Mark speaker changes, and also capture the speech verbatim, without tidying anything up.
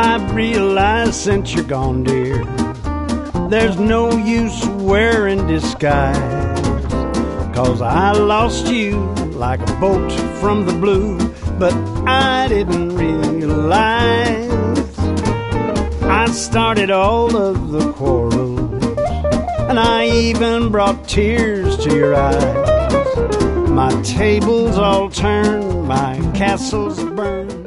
Speaker 1: I've realized since you're gone, dear, there's no use wearing disguise, 'cause I lost you like a bolt from the blue, but I didn't realize I started all of the quarrels, and I even brought tears to your eyes. My tables all turned, my castles burned.